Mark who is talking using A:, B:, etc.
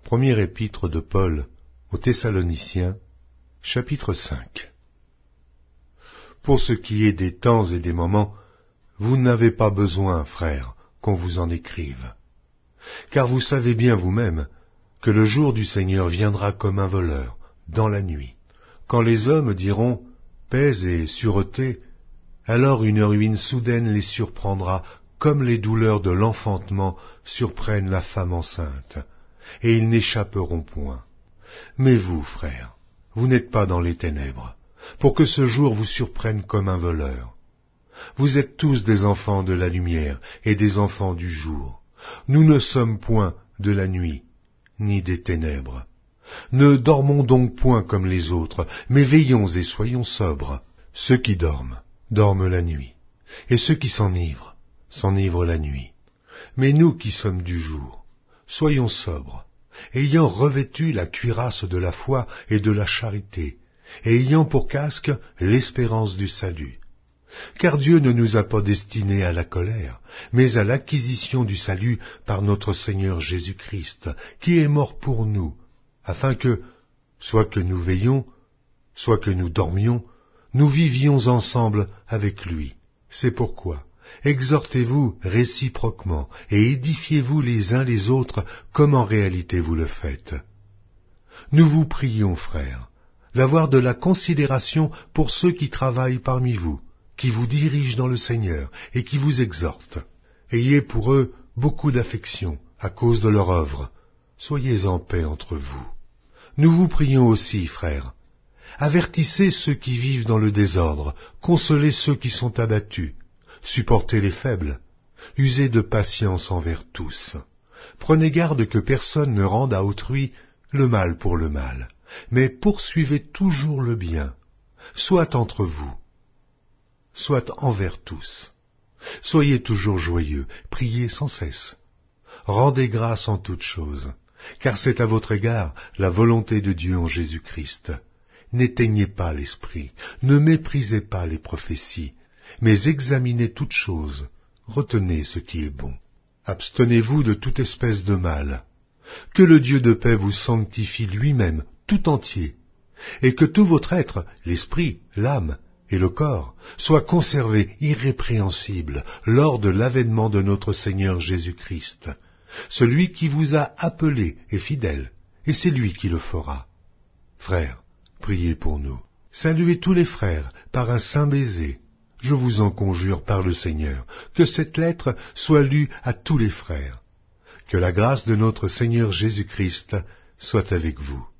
A: Première épître de Paul aux Thessaloniciens, chapitre 5. Pour ce qui est des temps et des moments, vous n'avez pas besoin, frères, qu'on vous en écrive. Car vous savez bien vous-même que le jour du Seigneur viendra comme un voleur, dans la nuit. Quand les hommes diront « paix et sûreté », alors une ruine soudaine les surprendra, comme les douleurs de l'enfantement surprennent la femme enceinte, et ils n'échapperont point. Mais vous, frères, vous n'êtes pas dans les ténèbres, pour que ce jour vous surprenne comme un voleur. Vous êtes tous des enfants de la lumière et des enfants du jour. Nous ne sommes point de la nuit, ni des ténèbres. Ne dormons donc point comme les autres, mais veillons et soyons sobres. Ceux qui dorment, dorment la nuit, et ceux qui s'enivrent, s'enivrent la nuit. Mais nous qui sommes du jour, soyons sobres, ayant revêtu la cuirasse de la foi et de la charité, et ayant pour casque l'espérance du salut. Car Dieu ne nous a pas destinés à la colère, mais à l'acquisition du salut par notre Seigneur Jésus-Christ, qui est mort pour nous, afin que, soit que nous veillions, soit que nous dormions, nous vivions ensemble avec lui. C'est pourquoi, exhortez-vous réciproquement et édifiez-vous les uns les autres comme en réalité vous le faites. Nous vous prions, frères, d'avoir de la considération pour ceux qui travaillent parmi vous, qui vous dirigent dans le Seigneur et qui vous exhortent. Ayez pour eux beaucoup d'affection à cause de leur œuvre. Soyez en paix entre vous. Nous vous prions aussi, frères. Avertissez ceux qui vivent dans le désordre, consolez ceux qui sont abattus, supportez les faibles, usez de patience envers tous. Prenez garde que personne ne rende à autrui le mal pour le mal, mais poursuivez toujours le bien, soit entre vous, soit envers tous. Soyez toujours joyeux, priez sans cesse. Rendez grâce en toutes choses, car c'est à votre égard la volonté de Dieu en Jésus-Christ. N'éteignez pas l'esprit, ne méprisez pas les prophéties, mais examinez toutes choses, retenez ce qui est bon. Abstenez-vous de toute espèce de mal. Que le Dieu de paix vous sanctifie lui-même, tout entier, et que tout votre être, l'esprit, l'âme et le corps, soit conservé irrépréhensible lors de l'avènement de notre Seigneur Jésus-Christ. Celui qui vous a appelé est fidèle, et c'est lui qui le fera. Frères, priez pour nous. Saluez tous les frères par un saint baiser. Je vous en conjure par le Seigneur, que cette lettre soit lue à tous les frères. Que la grâce de notre Seigneur Jésus-Christ soit avec vous.